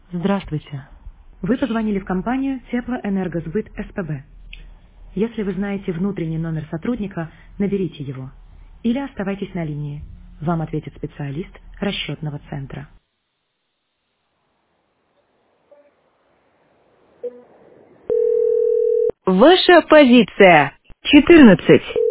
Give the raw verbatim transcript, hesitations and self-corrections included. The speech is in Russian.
Здравствуйте. Вы позвонили в компанию Теплоэнергосбыт СПБ. Если вы знаете внутренний номер сотрудника, наберите его. Или оставайтесь на линии. Вам ответит специалист расчетного центра. Ваша позиция четырнадцать.